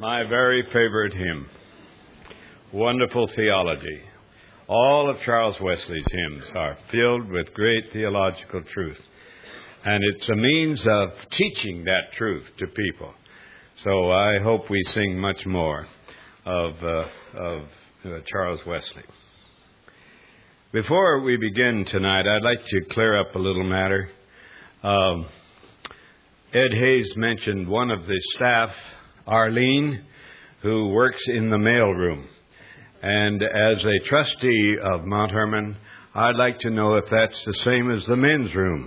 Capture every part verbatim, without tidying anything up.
My very favorite hymn, Wonderful Theology. All of Charles Wesley's hymns are filled with great theological truth. And it's a means of teaching that truth to people. So I hope we sing much more of, uh, of uh, Charles Wesley. Before we begin tonight, I'd like to clear up a little matter. Um, Ed Hayes mentioned one of the staff, Arlene, who works in the mailroom. And as a trustee of Mount Hermon, I'd like to know if that's the same as the men's room.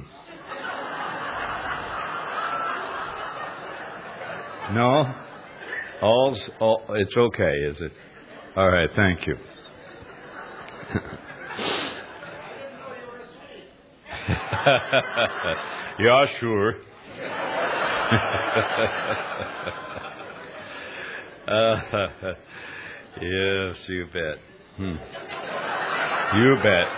No? All's, all, it's okay, is it? All right, thank you. Yeah, sure. uh, yes, you bet. Hmm. You bet.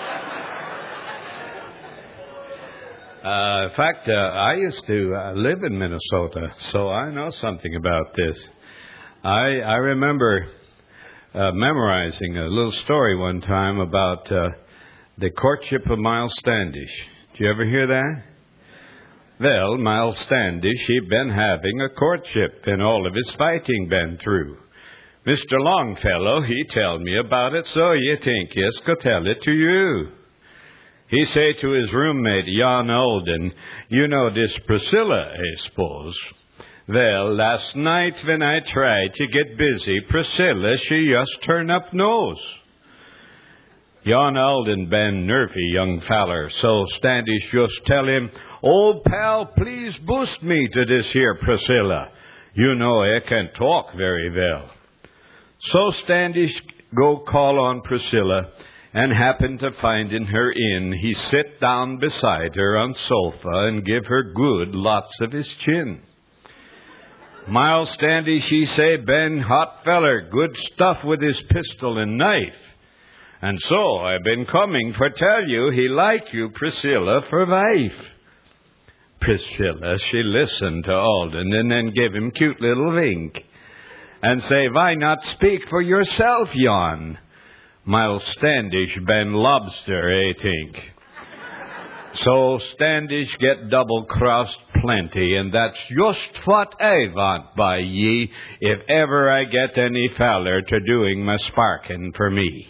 Uh, in fact, uh, I used to uh, live in Minnesota, so I know something about this. I I remember uh, memorizing a little story one time about uh, the courtship of Miles Standish. Did you ever hear that? Well, Miles Standish, he'd been having a courtship, and all of his fighting been through. Mister Longfellow, he told me about it, so you think yes, go tell it to you. He say to his roommate, Jan Alden, you know this Priscilla, I suppose. Well, last night when I tried to get busy, Priscilla, she just turn up nose. Jan Alden been nervy young feller, so Standish just tell him, old pal, please boost me to this here Priscilla. You know I can't talk very well. So Standish go call on Priscilla, and happened to find in her in, he sit down beside her on sofa and give her good lots of his chin. Miles Standish, he say, Ben hot feller, good stuff with his pistol and knife. And so I've been coming for tell you he like you, Priscilla, for wife. Priscilla, she listened to Alden and then give him cute little wink and say, why not speak for yourself, Jan? Miles Standish been lobster, I think. So Standish get double-crossed plenty, and that's just what I want by ye, if ever I get any feller to doing my sparking for me.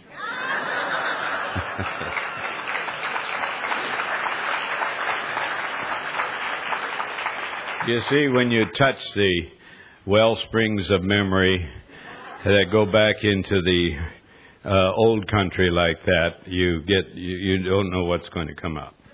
You see, when you touch the well springs of memory that go back into the uh, old country like that, you get you, you don't know what's going to come up.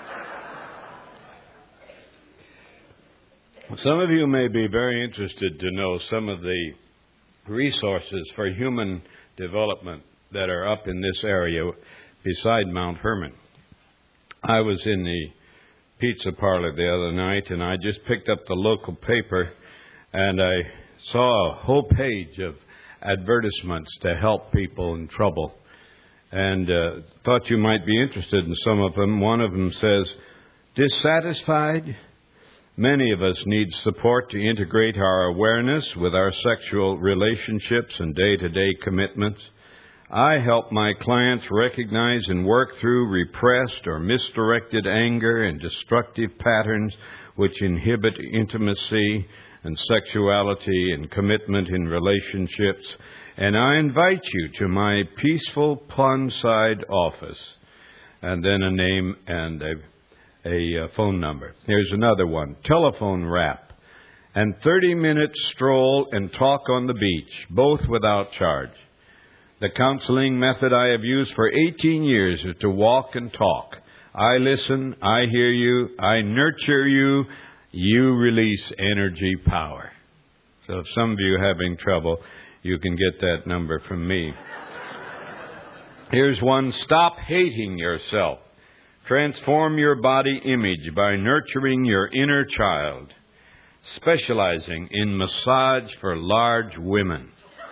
Some of you may be very interested to know some of the resources for human development that are up in this area beside Mount Hermon. I was in the pizza parlor the other night, and I just picked up the local paper, and I saw a whole page of advertisements to help people in trouble, and uh, thought you might be interested in some of them. One of them says, dissatisfied? Many of us need support to integrate our awareness with our sexual relationships and day-to-day commitments. I help my clients recognize and work through repressed or misdirected anger and destructive patterns which inhibit intimacy and sexuality and commitment in relationships. And I invite you to my peaceful Ponside office. And then a name and a, a phone number. Here's another one. Telephone wrap. And thirty minute stroll and talk on the beach, both without charge. The counseling method I have used for eighteen years is to walk and talk. I listen, I hear you, I nurture you, you release energy power. So if some of you are having trouble, you can get that number from me. Here's one, stop hating yourself. Transform your body image by nurturing your inner child, specializing in massage for large women.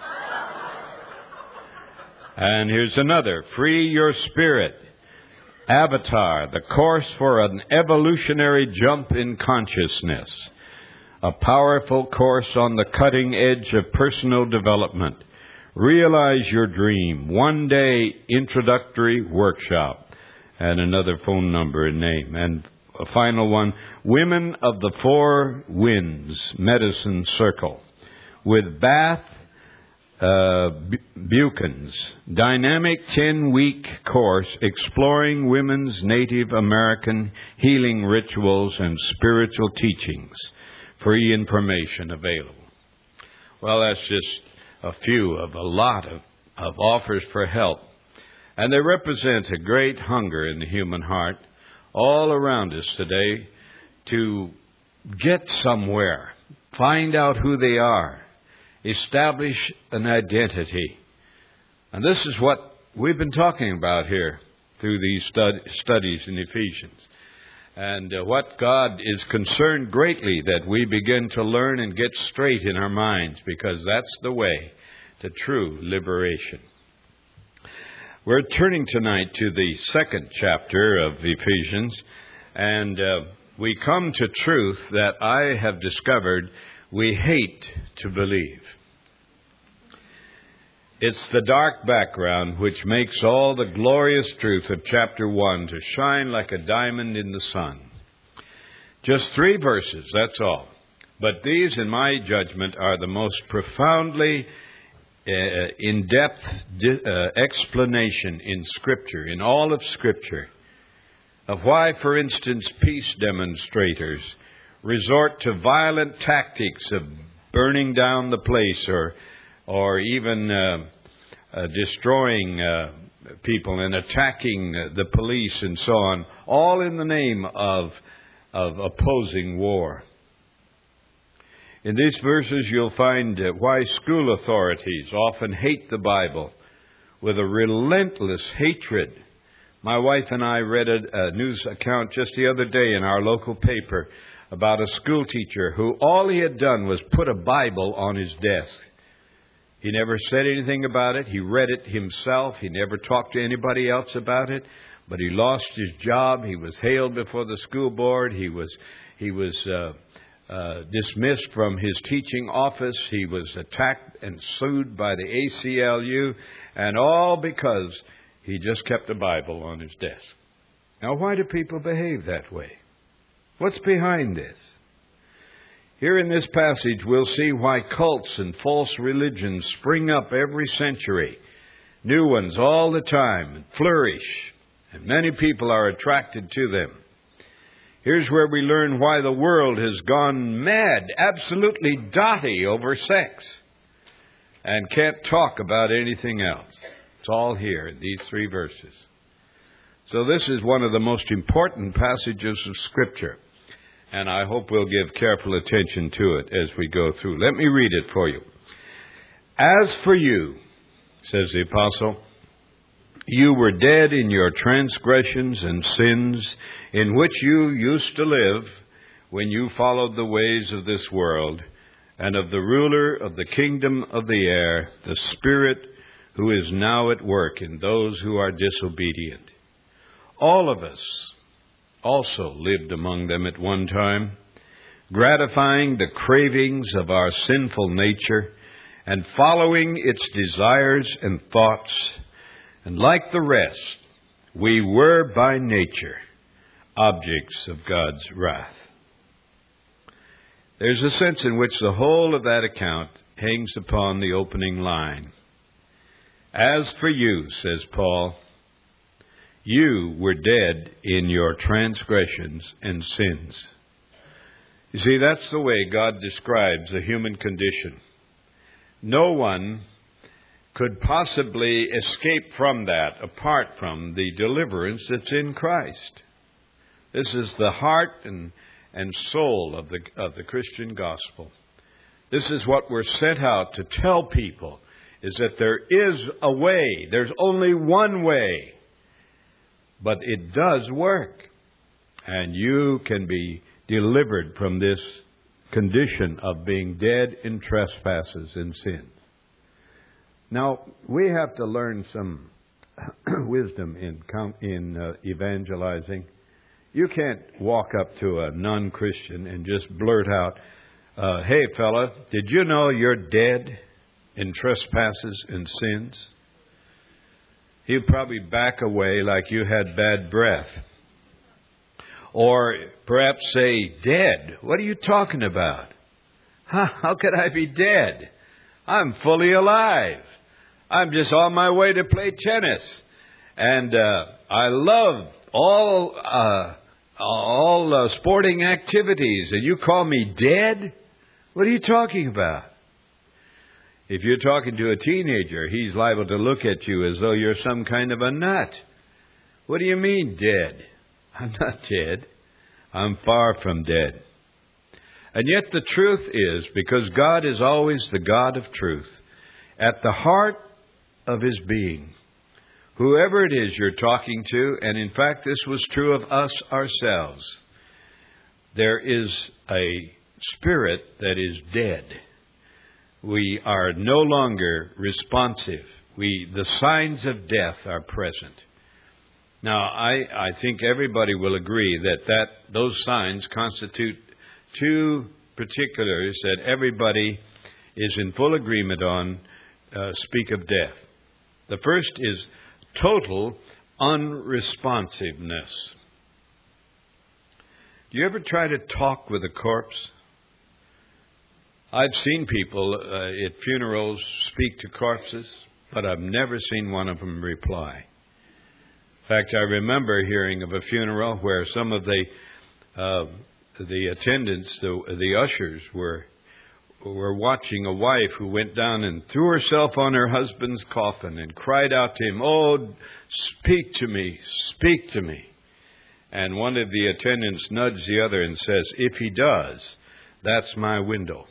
And here's another, free your spirit. Avatar, the course for an evolutionary jump in consciousness. a powerful course on the cutting edge of personal development. Realize Your Dream, one-day introductory workshop, and another phone number and name. And a final one, Women of the Four Winds Medicine Circle, with Bath uh, Buchan's dynamic ten-week course exploring women's Native American healing rituals and spiritual teachings. Free information available. Well, that's just a few of a lot of, of offers for help. And they represent a great hunger in the human heart all around us today to get somewhere, find out who they are, establish an identity. And this is what we've been talking about here through these stud- studies in Ephesians. And uh, what God is concerned greatly that we begin to learn and get straight in our minds, because that's the way to true liberation. We're turning tonight to the second chapter of Ephesians, and uh, we come to truth that I have discovered we hate to believe. It's the dark background which makes all the glorious truth of chapter one to shine like a diamond in the sun. Just three verses, that's all. But these, in my judgment, are the most profoundly uh, in-depth di- uh, explanation in Scripture, in all of Scripture, of why, for instance, peace demonstrators resort to violent tactics of burning down the place or or even uh, uh, destroying uh, people and attacking the police and so on, all in the name of, of opposing war. In these verses, you'll find uh, why school authorities often hate the Bible with a relentless hatred. My wife and I read a, a news account just the other day in our local paper about a school teacher who all he had done was put a Bible on his desk. He never said anything about it. He read it himself. He never talked to anybody else about it. But he lost his job. He was hailed before the school board. He was he was uh, uh, dismissed from his teaching office. He was attacked and sued by the A C L U, and all because he just kept a Bible on his desk. Now, why do people behave that way? What's behind this? Here in this passage, we'll see why cults and false religions spring up every century. New ones all the time and flourish, and many people are attracted to them. Here's where we learn why the world has gone mad, absolutely dotty over sex, and can't talk about anything else. It's all here in these three verses. So this is one of the most important passages of Scripture. And I hope we'll give careful attention to it as we go through. Let me read it for you. As for you, says the apostle, you were dead in your transgressions and sins, in which you used to live when you followed the ways of this world, and of the ruler of the kingdom of the air, the Spirit who is now at work in those who are disobedient. All of us also lived among them at one time, gratifying the cravings of our sinful nature and following its desires and thoughts. And like the rest, we were by nature objects of God's wrath. There's a sense in which the whole of that account hangs upon the opening line. As for you, says Paul, you were dead in your transgressions and sins. You see, that's the way God describes the human condition. No one could possibly escape from that apart from the deliverance that's in Christ. This is the heart and, and soul of the, of the Christian gospel. This is what we're sent out to tell people, is that there is a way. There's only one way. But it does work. And you can be delivered from this condition of being dead in trespasses and sins. Now, we have to learn some wisdom in, in uh, evangelizing. You can't walk up to a non-Christian and just blurt out, uh, hey fella, did you know you're dead in trespasses and sins? He'd probably back away like you had bad breath. Or perhaps say, dead? What are you talking about? Huh, how could I be dead? I'm fully alive. I'm just on my way to play tennis. And uh, I love all uh, all uh, sporting activities. And you call me dead? What are you talking about? If you're talking to a teenager, he's liable to look at you as though you're some kind of a nut. What do you mean, dead? I'm not dead. I'm far from dead. And yet the truth is, because God is always the God of truth, at the heart of His being, whoever it is you're talking to, and in fact this was true of us ourselves, there is a spirit that is dead. We are no longer responsive. We, the signs of death are present. Now, I, I think everybody will agree that, that those signs constitute two particulars that everybody is in full agreement on, uh, speak of death. The first is total unresponsiveness. Do you ever try to talk with a corpse? I've seen people uh, at funerals speak to corpses, but I've never seen one of them reply. In fact, I remember hearing of a funeral where some of the uh, the attendants, the, the ushers, were were watching a wife who went down and threw herself on her husband's coffin and cried out to him, "Oh, speak to me, speak to me." And one of the attendants nudged the other and says, "If he does, that's my window."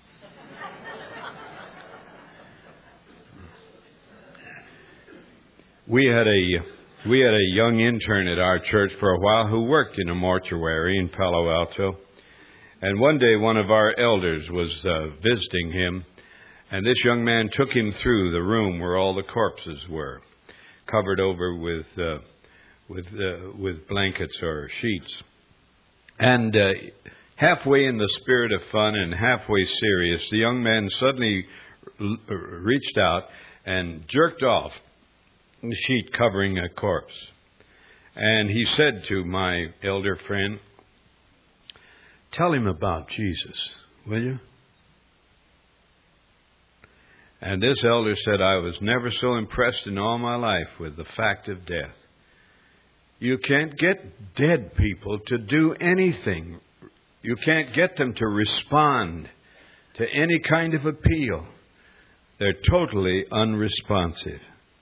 We had a we had a young intern at our church for a while who worked in a mortuary in Palo Alto. And one day one of our elders was uh, visiting him, and this young man took him through the room where all the corpses were, covered over with uh, with uh, with blankets or sheets. And uh, halfway in the spirit of fun and halfway serious, the young man suddenly l- reached out and jerked off the sheet covering a corpse. And he said to my elder friend, "Tell him about Jesus, will you?" And this elder said, "I was never so impressed in all my life with the fact of death. You can't get dead people to do anything. You can't get them to respond to any kind of appeal. They're totally unresponsive."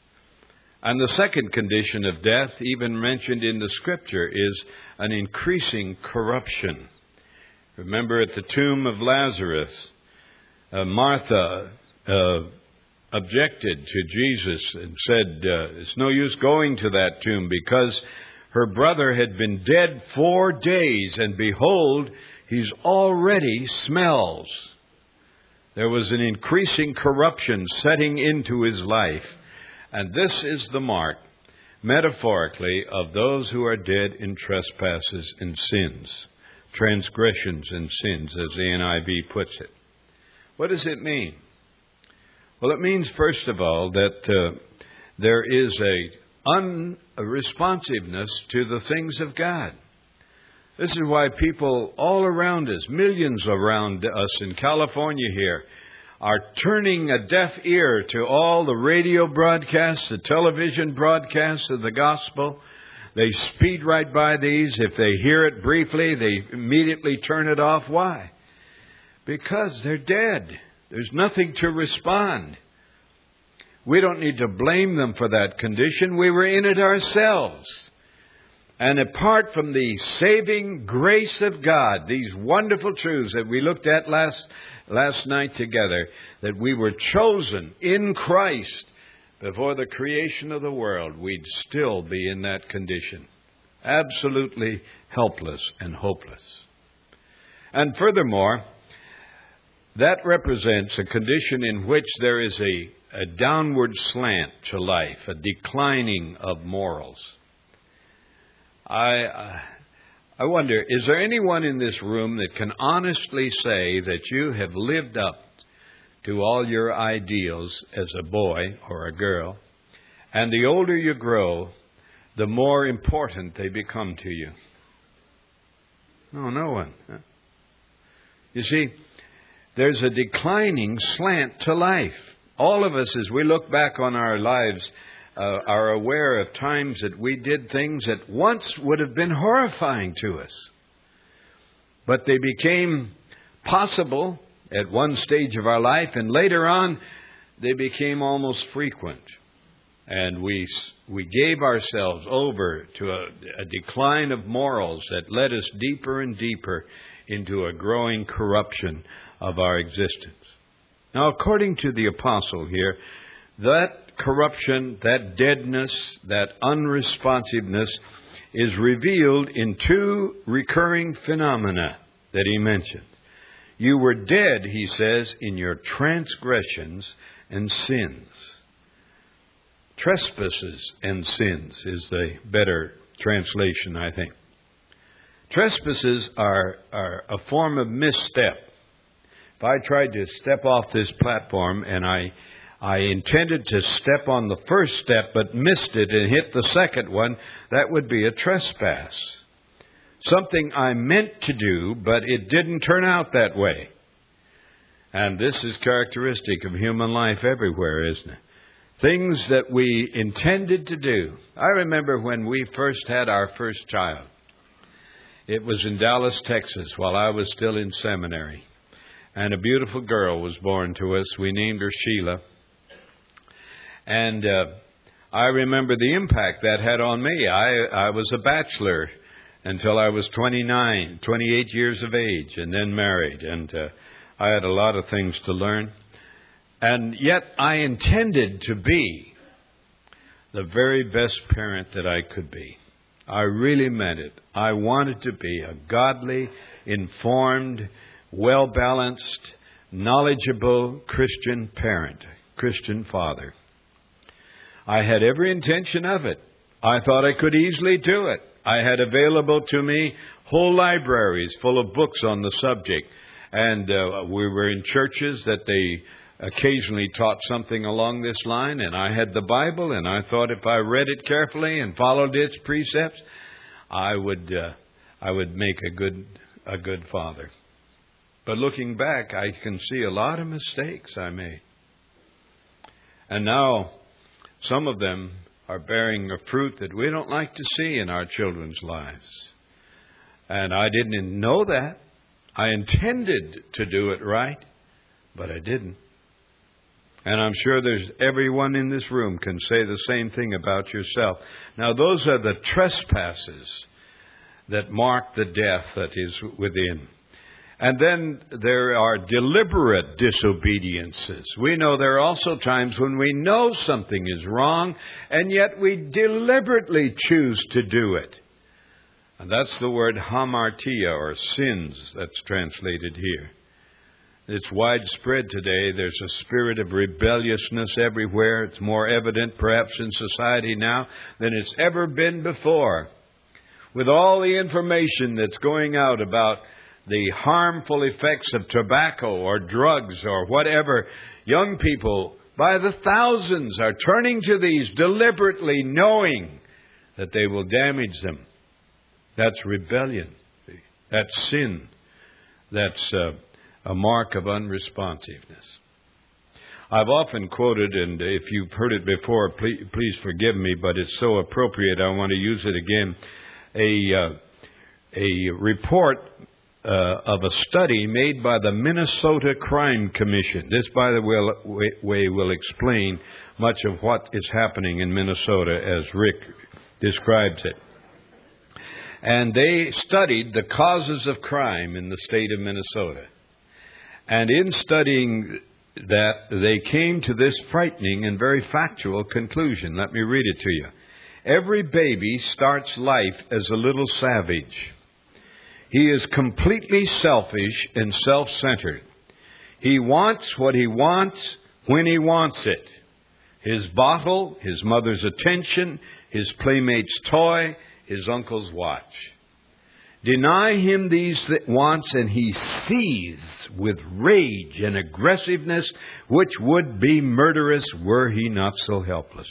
And the second condition of death, even mentioned in the Scripture, is an increasing corruption. Remember at the tomb of Lazarus, uh, Martha uh, objected to Jesus and said, uh, it's no use going to that tomb because her brother had been dead four days, and behold, he's already smells. There was an increasing corruption setting into his life. And this is the mark, metaphorically, of those who are dead in trespasses and sins, transgressions and sins, as the N I V puts it. What does it mean? Well, it means, first of all, that uh, there is a unresponsiveness to the things of God. This is why people all around us, millions around us in California here, are turning a deaf ear to all the radio broadcasts, the television broadcasts of the gospel. They speed right by these. If they hear it briefly, they immediately turn it off. Why? Because they're dead. There's nothing to respond. We don't need to blame them for that condition. We were in it ourselves. And apart from the saving grace of God, these wonderful truths that we looked at last last night together, that we were chosen in Christ before the creation of the world, we'd still be in that condition. Absolutely helpless and hopeless. And furthermore, that represents a condition in which there is a, a downward slant to life, a declining of morals. I, uh, I wonder, is there anyone in this room that can honestly say that you have lived up to all your ideals as a boy or a girl, and the older you grow, the more important they become to you? No, no one. You see, there's a declining slant to life. All of us, as we look back on our lives, uh, are aware of times that we did things that once would have been horrifying to us. But they became possible at one stage of our life, and later on, they became almost frequent. And we we gave ourselves over to a, a decline of morals that led us deeper and deeper into a growing corruption of our existence. Now, according to the apostle here, that corruption, that deadness, that unresponsiveness is revealed in two recurring phenomena that he mentioned. You were dead, he says, in your transgressions and sins. Trespasses and sins is the better translation, I think. Trespasses are, are a form of misstep. If I tried to step off this platform and I I intended to step on the first step but missed it and hit the second one, that would be a trespass. Something I meant to do, but it didn't turn out that way. And this is characteristic of human life everywhere, isn't it? Things that we intended to do. I remember when we first had our first child. It was in Dallas, Texas, while I was still in seminary. And a beautiful girl was born to us. We named her Sheila. And uh, I remember the impact that had on me. I, I was a bachelor until I was twenty-nine, twenty-eight years of age, and then married. And uh, I had a lot of things to learn. And yet I intended to be the very best parent that I could be. I really meant it. I wanted to be a godly, informed, well-balanced, knowledgeable Christian parent, Christian father. I had every intention of it. I thought I could easily do it. I had available to me whole libraries full of books on the subject. And uh, we were in churches that they occasionally taught something along this line. And I had the Bible, and I thought if I read it carefully and followed its precepts, I would uh, I would make a good a good father. But looking back, I can see a lot of mistakes I made. And now, some of them are bearing a fruit that we don't like to see in our children's lives. And I didn't know that. I intended to do it right, but I didn't. And I'm sure there's everyone in this room can say the same thing about yourself. Now, those are the trespasses that mark the death that is within. And then there are deliberate disobediences. We know there are also times when we know something is wrong, and yet we deliberately choose to do it. And that's the word hamartia, or sins, that's translated here. It's widespread today. There's a spirit of rebelliousness everywhere. It's more evident perhaps in society now than it's ever been before. With all the information that's going out about the harmful effects of tobacco or drugs or whatever, young people by the thousands are turning to these deliberately, knowing that they will damage them. That's rebellion. That's sin. That's uh, a mark of unresponsiveness. I've often quoted, and if you've heard it before, please, please forgive me, but it's so appropriate, I want to use it again. A, uh, a report Uh, of a study made by the Minnesota Crime Commission. This, by the way, way, will explain much of what is happening in Minnesota as Rick describes it. And they studied the causes of crime in the state of Minnesota. And in studying that, they came to this frightening and very factual conclusion. Let me read it to you. Every baby starts life as a little savage. He is completely selfish and self-centered. He wants what he wants when he wants it. His bottle, his mother's attention, his playmate's toy, his uncle's watch. Deny him these wants, and he seethes with rage and aggressiveness, which would be murderous were he not so helpless.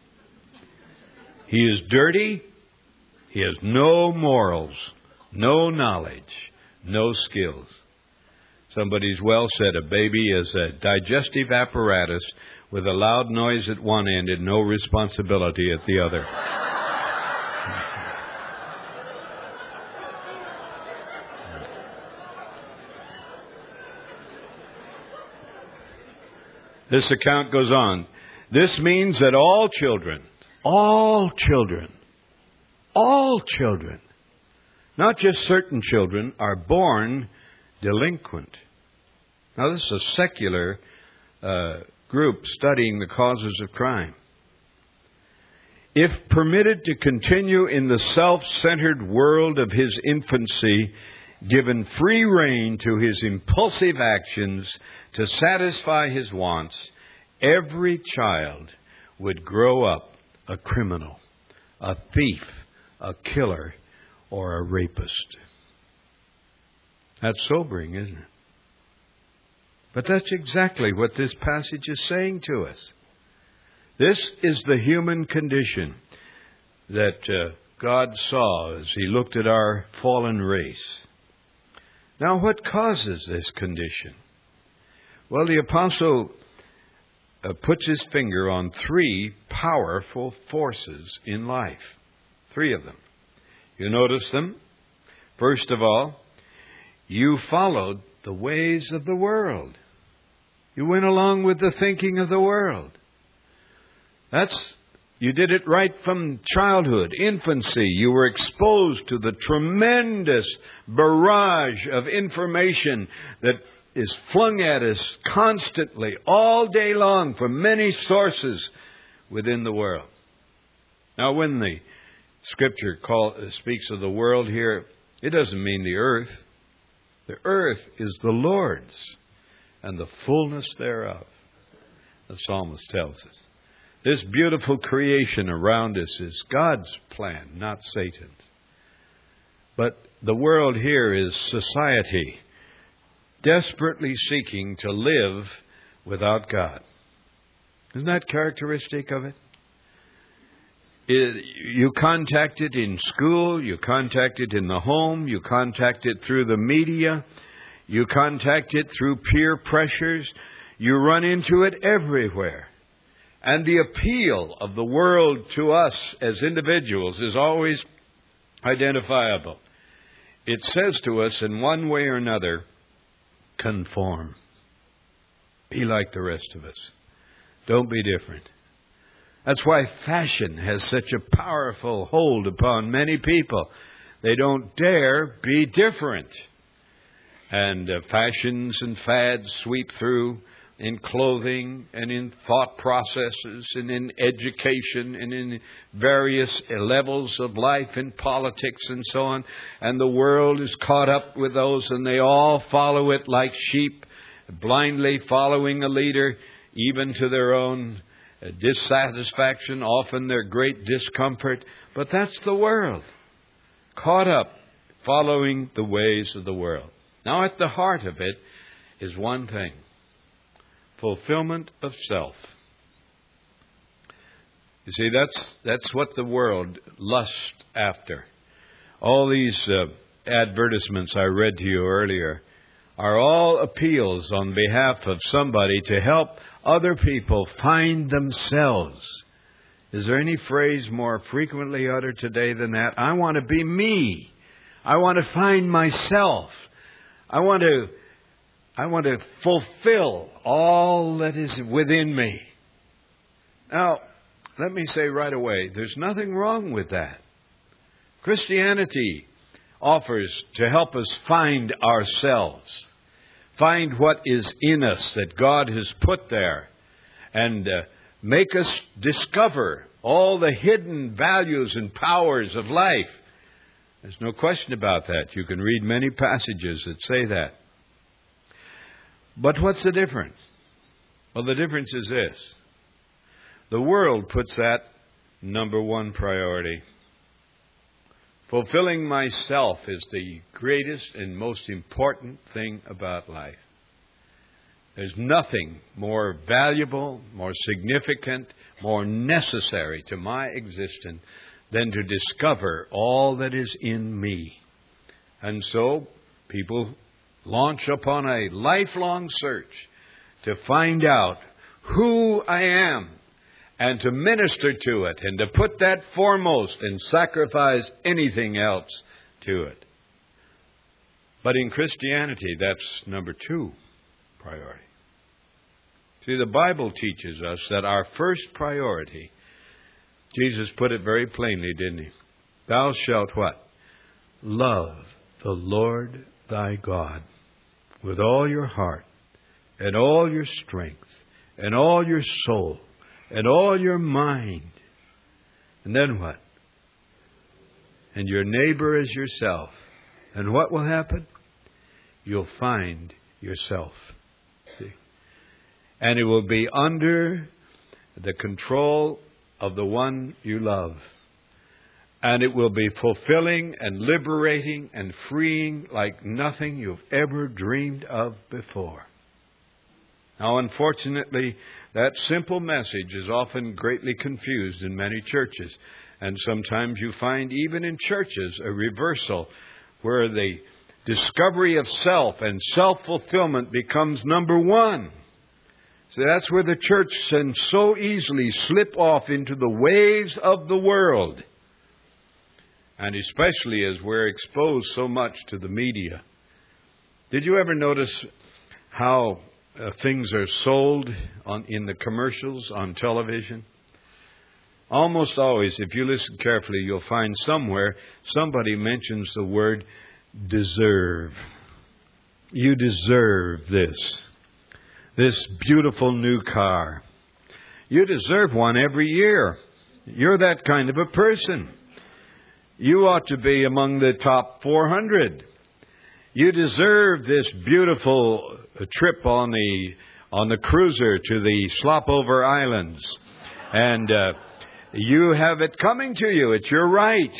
He is dirty. He has no morals, no knowledge, no skills. Somebody's well said a baby is a digestive apparatus with a loud noise at one end and no responsibility at the other. This account goes on. This means that all children, all children, all children, not just certain children, are born delinquent. Now, this is a secular uh, group studying the causes of crime. If permitted to continue in the self-centered world of his infancy, given free rein to his impulsive actions to satisfy his wants, every child would grow up a criminal, a thief, a killer, or a rapist. That's sobering, isn't it? But that's exactly what this passage is saying to us. This is the human condition that uh, God saw as He looked at our fallen race. Now, what causes this condition? Well, the apostle uh, puts his finger on three powerful forces in life. Three of them. You notice them? First of all, you followed the ways of the world. You went along with the thinking of the world. That's You did it right from childhood, infancy. You were exposed to the tremendous barrage of information that is flung at us constantly, all day long, from many sources within the world. Now, when the Scripture call, speaks of the world here, it doesn't mean the earth. The earth is the Lord's, and the fullness thereof, the psalmist tells us. This beautiful creation around us is God's plan, not Satan's. But the world here is society, desperately seeking to live without God. Isn't that characteristic of it? it? You contact it in school, you contact it in the home, you contact it through the media, you contact it through peer pressures, you run into it everywhere. And the appeal of the world to us as individuals is always identifiable. It says to us in one way or another, conform. Be like the rest of us. Don't be different. That's why fashion has such a powerful hold upon many people. They don't dare be different. And uh, fashions and fads sweep through in clothing and in thought processes and in education and in various levels of life, in politics and so on. And the world is caught up with those, and they all follow it like sheep, blindly following a leader, even to their own dissatisfaction, often their great discomfort. But that's the world, caught up following the ways of the world. Now, at the heart of it is one thing: fulfillment of self. You see, that's that's what the world lusts after. All these uh, advertisements I read to you earlier are all appeals on behalf of somebody to help other people find themselves. Is there any phrase more frequently uttered today than that? I want to be me. I want to find myself. I want to I want to fulfill all that is within me. Now, let me say right away, there's nothing wrong with that. Christianity offers to help us find ourselves, find what is in us that God has put there, and uh, make us discover all the hidden values and powers of life. There's no question about that. You can read many passages that say that. But what's the difference? Well, the difference is this. The world puts that number one priority. Fulfilling myself is the greatest and most important thing about life. There's nothing more valuable, more significant, more necessary to my existence than to discover all that is in me. And so people launch upon a lifelong search to find out who I am and to minister to it and to put that foremost and sacrifice anything else to it. But in Christianity, that's number two priority. See, the Bible teaches us that our first priority, Jesus put it very plainly, didn't he? Thou shalt what? Love the Lord thy God with all your heart and all your strength and all your soul and all your mind. And then what? And your neighbor as yourself. And what will happen? You'll find yourself. See? And it will be under the control of the one you love. And it will be fulfilling and liberating and freeing like nothing you've ever dreamed of before. Now, unfortunately, that simple message is often greatly confused in many churches. And sometimes you find even in churches a reversal where the discovery of self and self-fulfillment becomes number one. So that's where the church can so easily slip off into the ways of the world. And especially as we're exposed so much to the media. Did you ever notice how uh, things are sold on in the commercials on television? Almost always, if you listen carefully, you'll find somewhere somebody mentions the word deserve. You deserve this. This beautiful new car. You deserve one every year. You're that kind of a person. You ought to be among the top four hundred. You deserve this beautiful trip on the on the cruiser to the Slopover Islands. And uh, you have it coming to you. It's your right.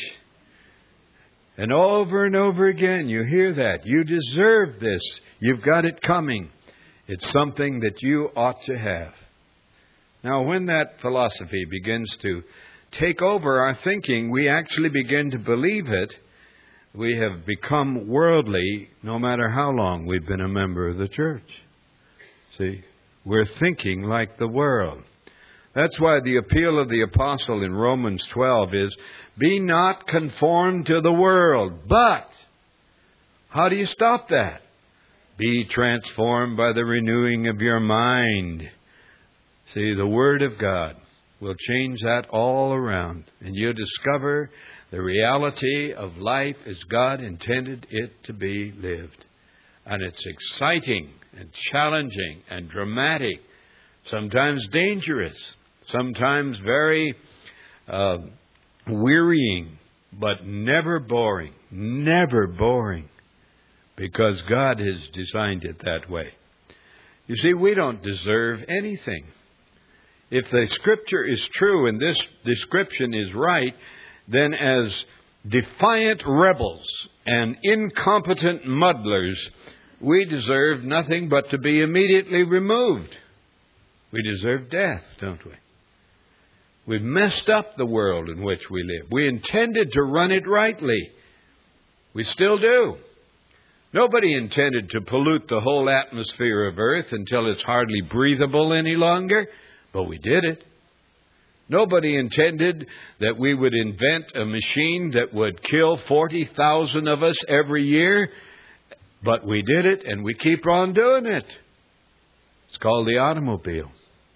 And over and over again you hear that. You deserve this. You've got it coming. It's something that you ought to have. Now, when that philosophy begins to take over our thinking, we actually begin to believe it. We have become worldly no matter how long we've been a member of the church. See, we're thinking like the world. That's why the appeal of the apostle in Romans twelve is, be not conformed to the world, but how do you stop that? Be transformed by the renewing of your mind. See, the Word of God will change that all around. And you'll discover the reality of life as God intended it to be lived. And it's exciting and challenging and dramatic, sometimes dangerous, sometimes very uh, wearying, but never boring, never boring. Because God has designed it that way. You see, we don't deserve anything. If the Scripture is true and this description is right, then as defiant rebels and incompetent muddlers, we deserve nothing but to be immediately removed. We deserve death, don't we? We've messed up the world in which we live. We intended to run it rightly. We still do. Nobody intended to pollute the whole atmosphere of Earth until it's hardly breathable any longer, but we did it. Nobody intended that we would invent a machine that would kill forty thousand of us every year, but we did it, and we keep on doing it. It's called the automobile.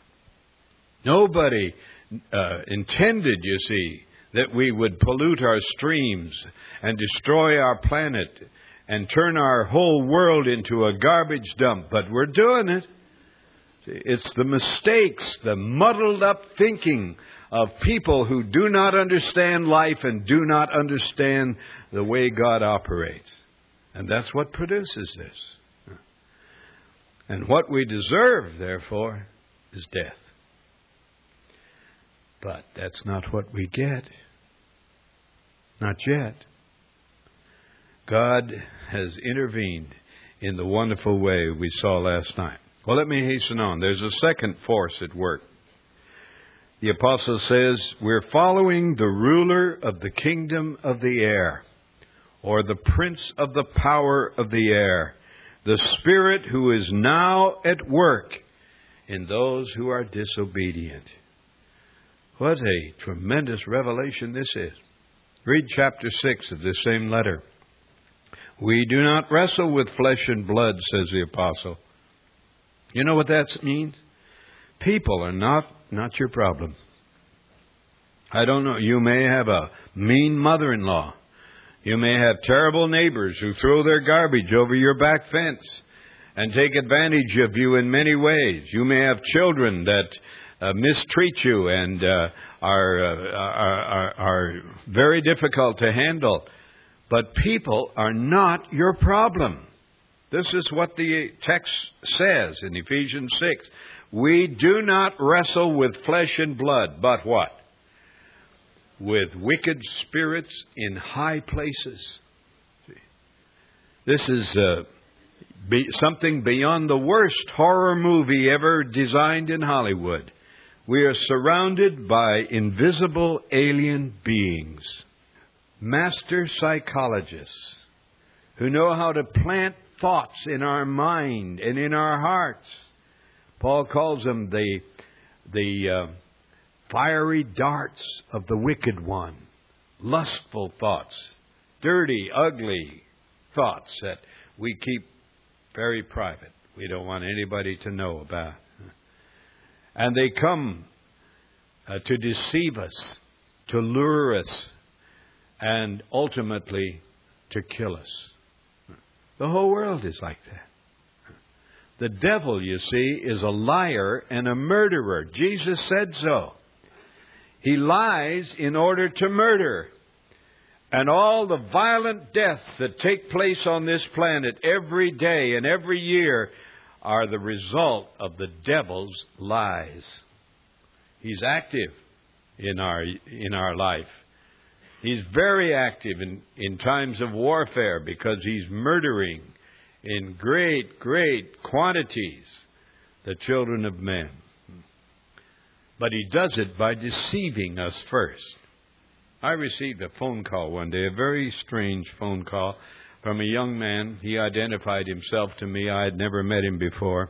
Nobody uh, intended, you see, that we would pollute our streams and destroy our planet and turn our whole world into a garbage dump. But we're doing it. It's the mistakes, the muddled up thinking of people who do not understand life and do not understand the way God operates. And that's what produces this. And what we deserve, therefore, is death. But that's not what we get. Not yet. God has intervened in the wonderful way we saw last night. Well, let me hasten on. There's a second force at work. The apostle says, we're following the ruler of the kingdom of the air, or the prince of the power of the air, the spirit who is now at work in those who are disobedient. What a tremendous revelation this is. Read chapter six of this same letter. We do not wrestle with flesh and blood, says the apostle. You know what that means? People are not, not your problem. I don't know. You may have a mean mother-in-law. You may have terrible neighbors who throw their garbage over your back fence and take advantage of you in many ways. You may have children that uh, mistreat you and uh, are, uh, are, are, are very difficult to handle. But people are not your problem. This is what the text says in Ephesians six. We do not wrestle with flesh and blood, but what? With wicked spirits in high places. This is uh, be something beyond the worst horror movie ever designed in Hollywood. We are surrounded by invisible alien beings, master psychologists who know how to plant thoughts in our mind and in our hearts. Paul calls them the the uh, fiery darts of the wicked one, lustful thoughts, dirty, ugly thoughts that we keep very private. We don't want anybody to know about. And they come uh, to deceive us, to lure us, and ultimately to kill us. The whole world is like that. The devil, you see, is a liar and a murderer. Jesus said so. He lies in order to murder. And all the violent deaths that take place on this planet every day and every year are the result of the devil's lies. He's active in our in our life. He's very active in, in times of warfare because he's murdering in great, great quantities the children of men. But he does it by deceiving us first. I received a phone call one day, a very strange phone call from a young man. He identified himself to me. I had never met him before.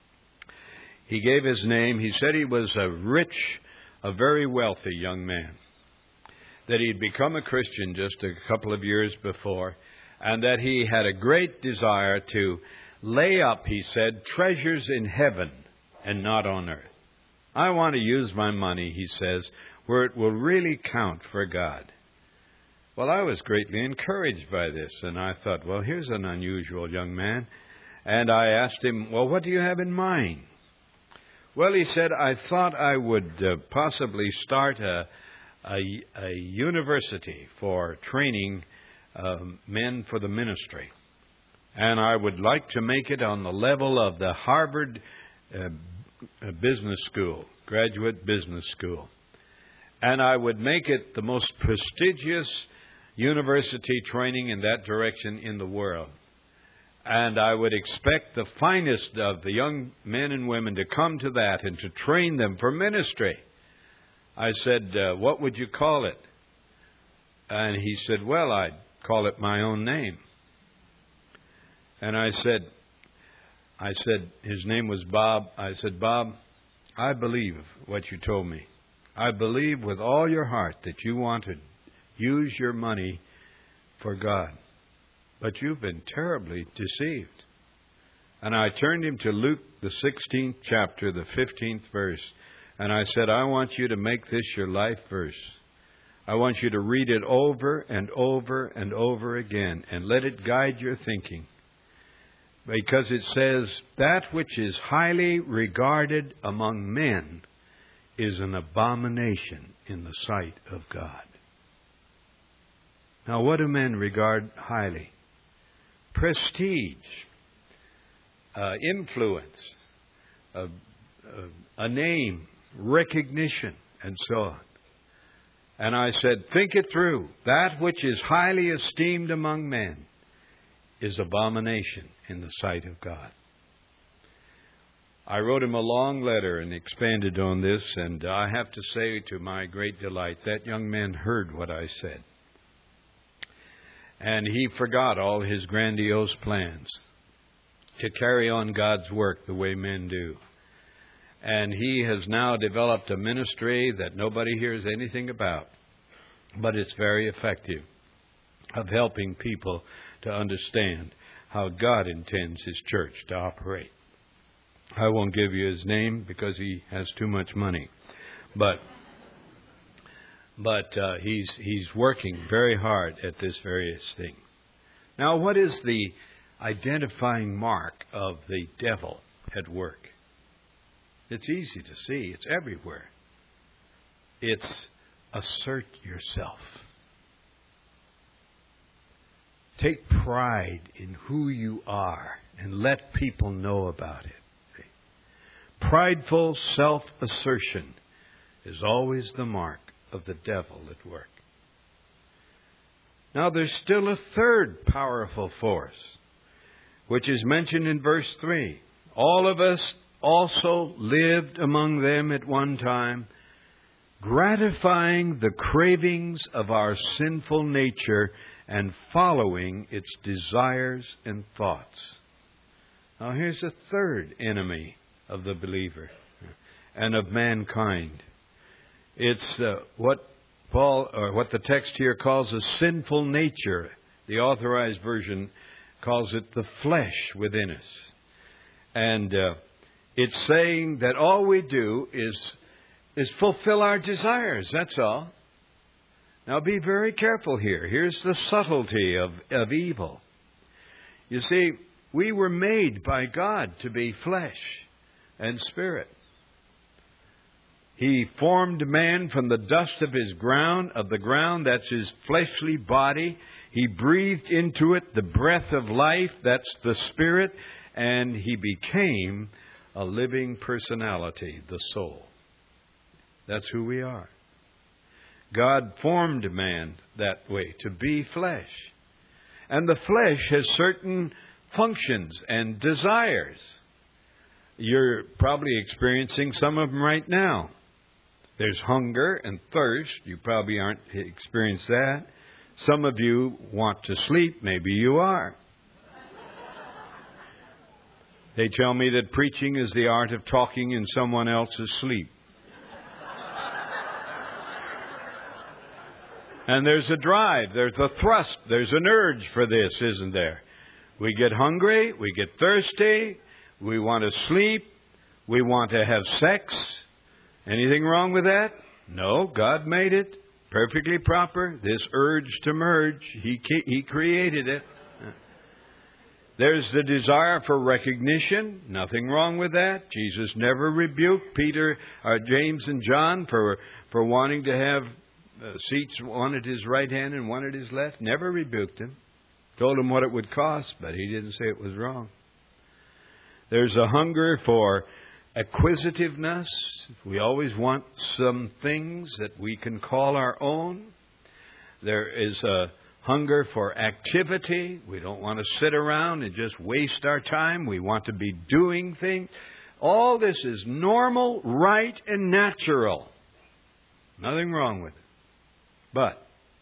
He gave his name. He said he was a rich, a very wealthy young man, that he'd become a Christian just a couple of years before, and that he had a great desire to lay up, he said, treasures in heaven and not on earth. I want to use my money, he says, where it will really count for God. Well, I was greatly encouraged by this, and I thought, well, here's an unusual young man. And I asked him, well, what do you have in mind? Well, he said, I thought I would uh, possibly start a, a, a university for training um, men for the ministry. And I would like to make it on the level of the Harvard uh, Business School, graduate business school. And I would make it the most prestigious university training in that direction in the world. And I would expect the finest of the young men and women to come to that and to train them for ministry. I said, uh, what would you call it? And he said, well, I'd call it my own name. And I said, I said, his name was Bob. I said, Bob, I believe what you told me. I believe with all your heart that you want to use your money for God. But you've been terribly deceived. And I turned him to Luke, the sixteenth chapter, the fifteenth verse. And I said, I want you to make this your life verse. I want you to read it over and over and over again and let it guide your thinking. Because it says, that which is highly regarded among men is an abomination in the sight of God. Now, what do men regard highly? Prestige, uh, influence, uh, uh, a name, recognition, and so on. And I said, think it through. That which is highly esteemed among men is abomination in the sight of God. I wrote him a long letter and expanded on this, and I have to say, to my great delight, that young man heard what I said. And he forgot all his grandiose plans to carry on God's work the way men do. And he has now developed a ministry that nobody hears anything about, but it's very effective of helping people to understand how God intends His church to operate. I won't give you his name because he has too much money, but but uh, he's he's working very hard at this various thing. Now, what is the identifying mark of the devil at work? It's easy to see. It's everywhere. It's assert yourself. Take pride in who you are and let people know about it. Prideful self-assertion is always the mark of the devil at work. Now, there's still a third powerful force, which is mentioned in verse three. All of us also lived among them at one time, gratifying the cravings of our sinful nature and following its desires and thoughts. Now, here's a third enemy of the believer and of mankind. It's uh, what Paul, or what the text here calls a sinful nature. The Authorized Version calls it the flesh within us. And uh, it's saying that all we do is is fulfill our desires. That's all. Now be very careful here. Here's the subtlety of, of evil. You see, we were made by God to be flesh and spirit. He formed man from the dust of his ground, of the ground, that's his fleshly body. He breathed into it the breath of life, that's the spirit, and he became a living personality, the soul. That's who we are. God formed man that way, to be flesh. And the flesh has certain functions and desires. You're probably experiencing some of them right now. There's hunger and thirst. You probably aren't experienced that. Some of you want to sleep. Maybe you are. They tell me that preaching is the art of talking in someone else's sleep. And there's a drive, there's a thrust, there's an urge for this, isn't there? We get hungry, we get thirsty, we want to sleep, we want to have sex. Anything wrong with that? No, God made it perfectly proper. This urge to merge, He He created it. There's the desire for recognition. Nothing wrong with that. Jesus never rebuked Peter, or James and John for for wanting to have uh, seats, one at his right hand and one at his left. Never rebuked him. Told him what it would cost, but he didn't say it was wrong. There's a hunger for acquisitiveness. We always want some things that we can call our own. There is a hunger for activity. We don't want to sit around and just waste our time. We want to be doing things. All this is normal, right, and natural. Nothing wrong with it. But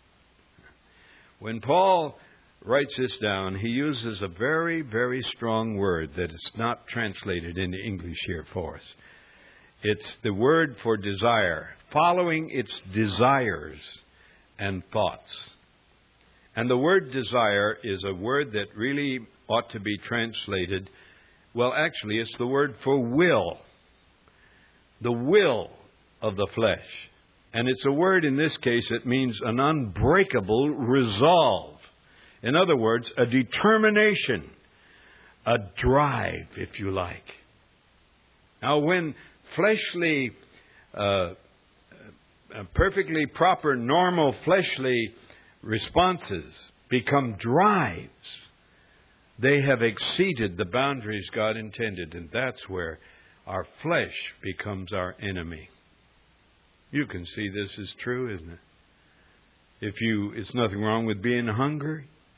when Paul writes this down, he uses a very, very strong word that is not translated into English here for us. It's the word for desire, following its desires and thoughts. And the word desire is a word that really ought to be translated, well, actually, it's the word for will. The will of the flesh. And it's a word in this case that means an unbreakable resolve. In other words, a determination, a drive, if you like. Now, when fleshly, uh, perfectly proper, normal fleshly responses become drives, they have exceeded the boundaries God intended, and that's where our flesh becomes our enemy. You can see this is true, isn't it? If you, it's nothing wrong with being hungry.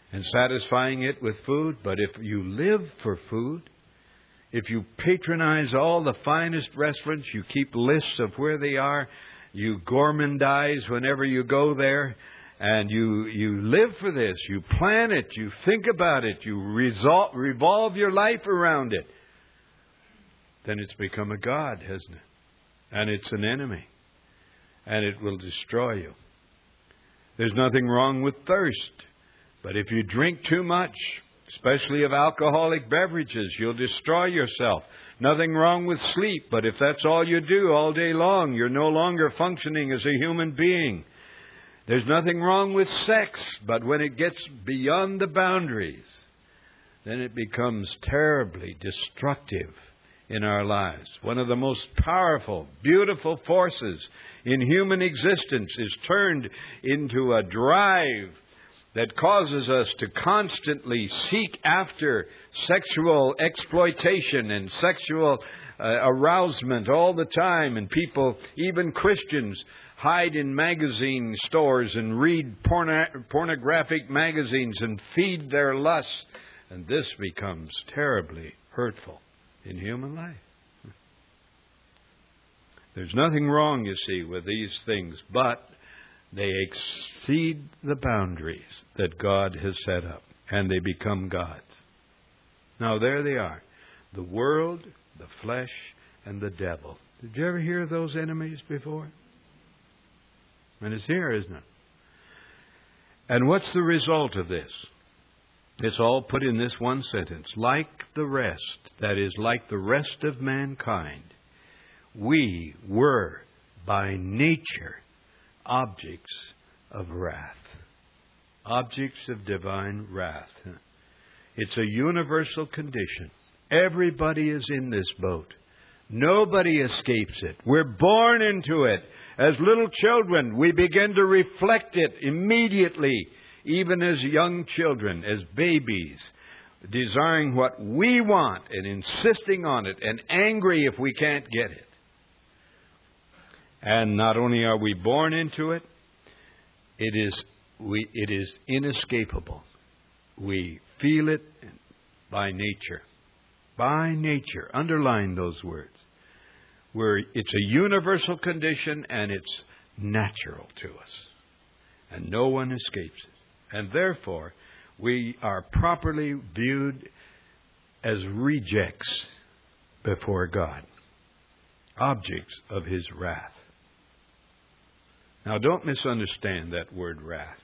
and satisfying it with food. But if you live for food, if you patronize all the finest restaurants, you keep lists of where they are, you gourmandize whenever you go there, and you you live for this, you plan it, you think about it, you resol- revolve your life around it, then it's become a god, hasn't it? And it's an enemy. And it will destroy you. There's nothing wrong with thirst. But if you drink too much, especially of alcoholic beverages, you'll destroy yourself. Nothing wrong with sleep. But if that's all you do all day long, you're no longer functioning as a human being. There's nothing wrong with sex. But when it gets beyond the boundaries, then it becomes terribly destructive in our lives. One of the most powerful, beautiful forces in human existence is turned into a drive that causes us to constantly seek after sexual exploitation and sexual uh, arousement all the time. And people, even Christians, hide in magazine stores and read porno- pornographic magazines and feed their lusts. And this becomes terribly hurtful in human life. There's nothing wrong, you see, with these things, but they exceed the boundaries that God has set up, and they become gods. Now, there they are. The world, the flesh, and the devil. Did you ever hear of those enemies before? And it's here, isn't it? And what's the result of this? It's all put in this one sentence. Like the rest, that is, like the rest of mankind, we were by nature objects of wrath. Objects of divine wrath. It's a universal condition. Everybody is in this boat. Nobody escapes it. We're born into it. As little children, we begin to reflect it immediately. Even as young children, as babies, desiring what we want and insisting on it and angry if we can't get it. And not only are we born into it, it is we it is inescapable. We feel it by nature. By nature. Underline those words. Where it's a universal condition and it's natural to us. And no one escapes it. And therefore, we are properly viewed as rejects before God. Objects of His wrath. Now, don't misunderstand that word wrath.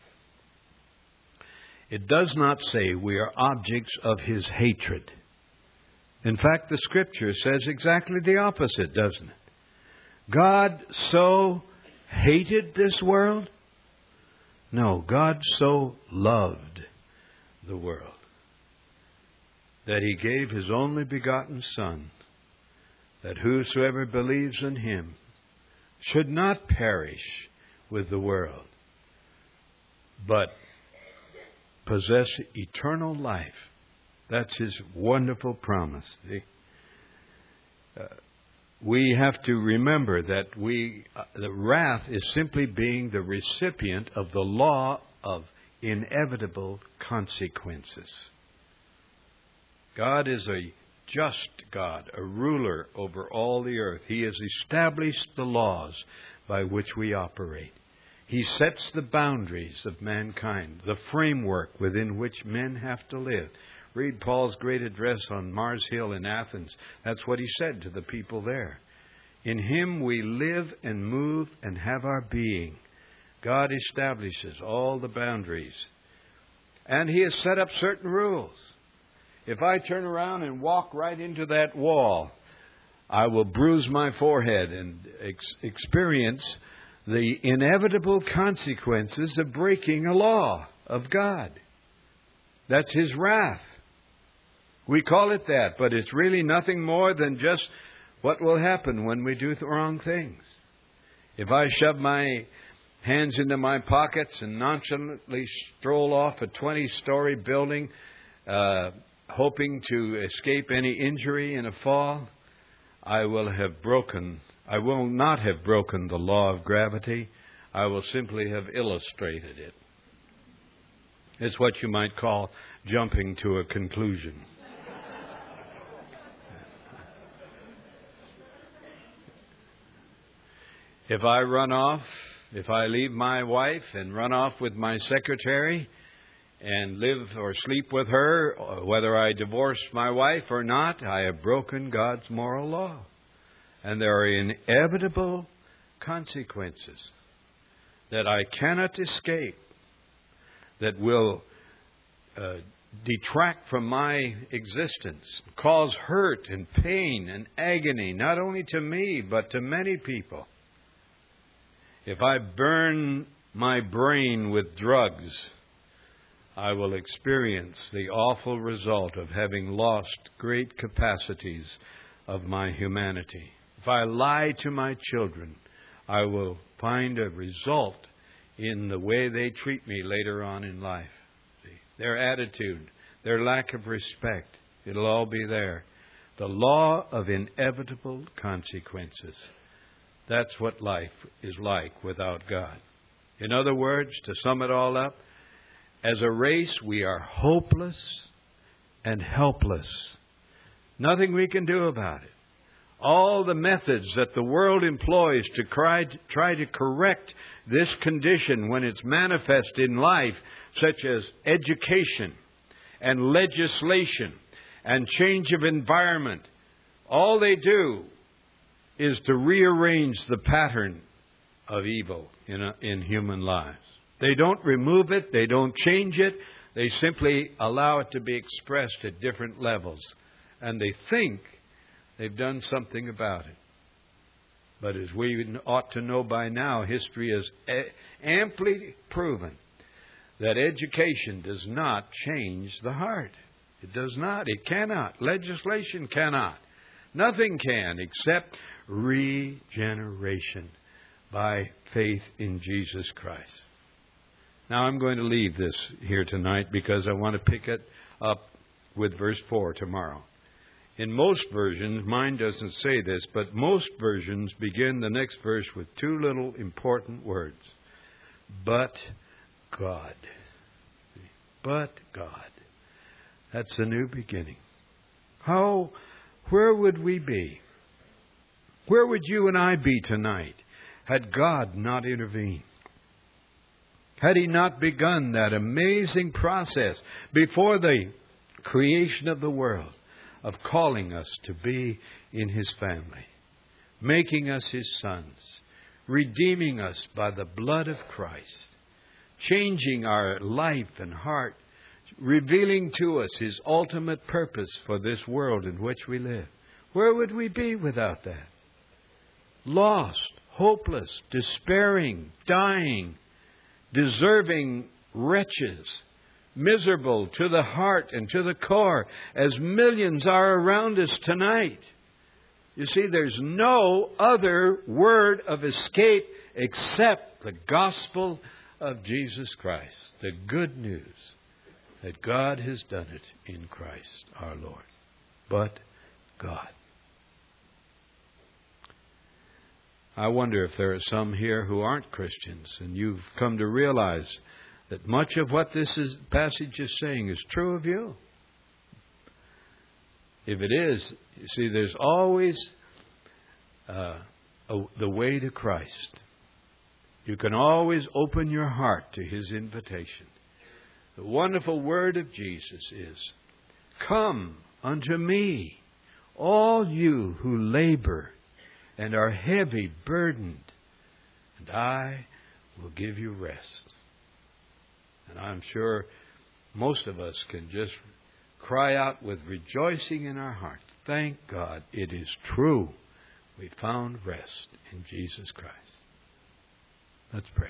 It does not say we are objects of His hatred. In fact, the Scripture says exactly the opposite, doesn't it? God so hated this world? No, God so loved the world that He gave His only begotten Son, that whosoever believes in Him should not perish with the world, but possess eternal life. That's His wonderful promise. See? Uh, we have to remember that we, uh, the wrath is simply being the recipient of the law of inevitable consequences. God is a just God, a ruler over all the earth. He has established the laws by which we operate. He sets the boundaries of mankind, the framework within which men have to live. Read Paul's great address on Mars Hill in Athens. That's what he said to the people there. In Him we live and move and have our being. God establishes all the boundaries. And He has set up certain rules. If I turn around and walk right into that wall, I will bruise my forehead and ex- experience the inevitable consequences of breaking a law of God. That's His wrath. We call it that, but it's really nothing more than just what will happen when we do the wrong things. If I shove my hands into my pockets and nonchalantly stroll off a twenty-story building, uh, hoping to escape any injury in a fall, I will have broken, I will not have broken the law of gravity. I will simply have illustrated it. It's what you might call jumping to a conclusion. If I run off, if I leave my wife and run off with my secretary and live or sleep with her, whether I divorce my wife or not, I have broken God's moral law. And there are inevitable consequences that I cannot escape that will uh, detract from my existence, cause hurt and pain and agony, not only to me, but to many people. If I burn my brain with drugs, I will experience the awful result of having lost great capacities of my humanity. If I lie to my children, I will find a result in the way they treat me later on in life. See, their attitude, their lack of respect, it'll all be there. The law of inevitable consequences. That's what life is like without God. In other words, to sum it all up, as a race, we are hopeless and helpless. Nothing we can do about it. All the methods that the world employs to try, try to correct this condition when it's manifest in life, such as education and legislation and change of environment, all they do is to rearrange the pattern of evil in, a, in human lives. They don't remove it. They don't change it. They simply allow it to be expressed at different levels. And they think they've done something about it. But as we ought to know by now, history has amply proven that education does not change the heart. It does not. It cannot. Legislation cannot. Nothing can except regeneration by faith in Jesus Christ. Now I'm going to leave this here tonight because I want to pick it up with verse four tomorrow. In most versions, mine doesn't say this, but most versions begin the next verse with two little important words. But God. But God. That's a new beginning. How, where would we be? Where would you and I be tonight had God not intervened? Had He not begun that amazing process before the creation of the world of calling us to be in His family, making us His sons, redeeming us by the blood of Christ, changing our life and heart, revealing to us His ultimate purpose for this world in which we live? Where would we be without that? Lost, hopeless, despairing, dying, deserving wretches, miserable to the heart and to the core, as millions are around us tonight. You see, there's no other word of escape except the gospel of Jesus Christ, the good news that God has done it in Christ our Lord. But God. I wonder if there are some here who aren't Christians and you've come to realize that much of what this is, passage is saying is true of you. If it is, you see, there's always uh, a, the way to Christ. You can always open your heart to His invitation. The wonderful word of Jesus is, "Come unto me, all you who labor and are heavy burdened, and I will give you rest." And I'm sure most of us can just cry out with rejoicing in our hearts, thank God, it is true. We found rest in Jesus Christ. Let's pray.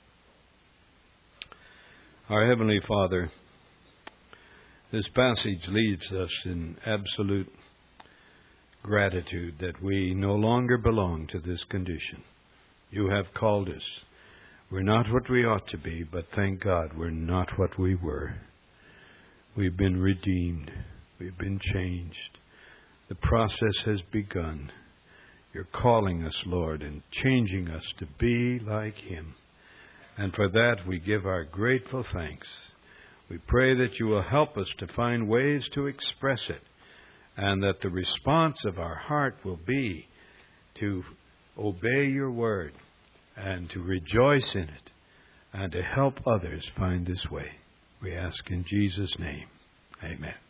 Our Heavenly Father, this passage leaves us in absolute gratitude that we no longer belong to this condition. You have called us. We're not what we ought to be, but thank God we're not what we were. We've been redeemed. We've been changed. The process has begun. You're calling us, Lord, and changing us to be like Him. And for that we give our grateful thanks. We pray that you will help us to find ways to express it, and that the response of our heart will be to obey your word and to rejoice in it and to help others find this way. We ask in Jesus' name. Amen.